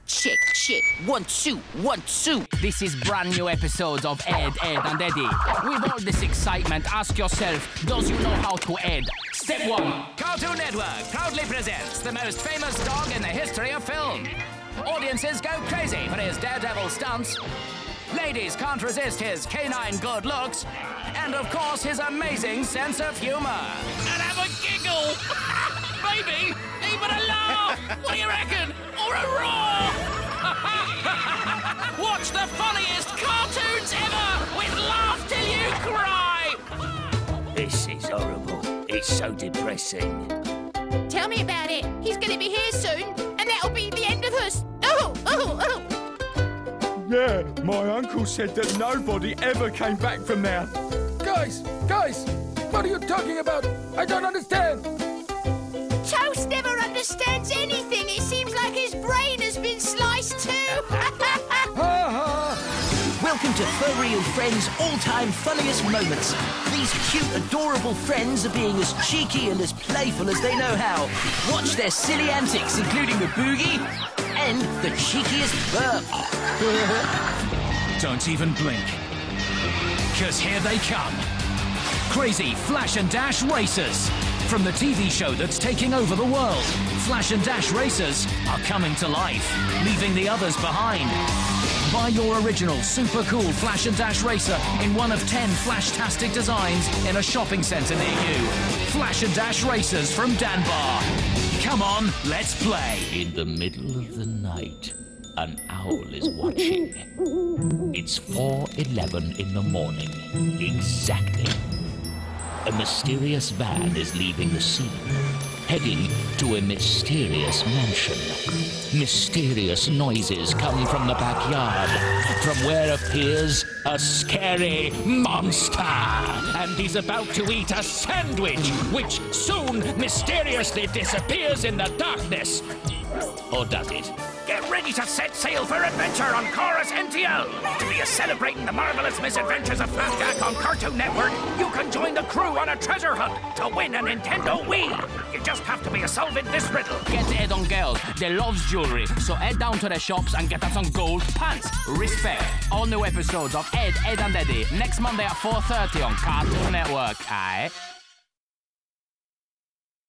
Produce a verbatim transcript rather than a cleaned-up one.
check, check. One, two, one, two. This is brand new episodes of Ed, Ed and Eddie. With all this excitement, ask yourself, does you know how to Ed? Step one. Cartoon Network proudly presents the most famous dog in the history of film. Audiences go crazy for his daredevil stunts. Ladies can't resist his canine good looks. And of course, his amazing sense of humor. And have a giggle. Maybe even a laugh. What do you reckon? Or a roar. Watch the funniest cartoons ever with Laugh Till You Cry. This is horrible. It's so depressing. Tell me about it. He's going to be here soon, and that'll be the end of us. Oh, oh, oh. Yeah, my uncle said that nobody ever came back from there. Guys, guys, what are you talking about? I don't understand. Toast never understands anything. It seems like his brain has been sliced too. Welcome to Fur Real Friends' all-time funniest moments. These cute, adorable friends are being as cheeky and as playful as they know how. Watch their silly antics, including the boogie and the cheekiest burp. Don't even blink, because here they come. Crazy Flash and Dash Racers. From the T V show that's taking over the world, Flash and Dash Racers are coming to life, leaving the others behind. Buy your original super cool Flash and Dash Racer in one of ten Flash-tastic designs in a shopping centre near you. Flash and Dash Racers from Danbar. Come on, let's play. In the middle of the night, an owl is watching. It's four eleven in the morning, exactly. A mysterious van is leaving the scene, heading to a mysterious mansion. Mysterious noises come from the backyard, from where appears a scary monster. And he's about to eat a sandwich, which soon mysteriously disappears in the darkness. Or does it? Get ready to set sail for adventure on Chorus N T L. To be celebrating the marvelous misadventures of Flapjack on Cartoon Network, you can join the crew on a treasure hunt to win a Nintendo Wii. You just have to be a solving this riddle. Get Ed on girls. They loves jewelry, so head down to the shops and get them some gold pants. Respect. All new episodes of Ed, Ed and Eddie next Monday at four thirty on Cartoon Network. Aye.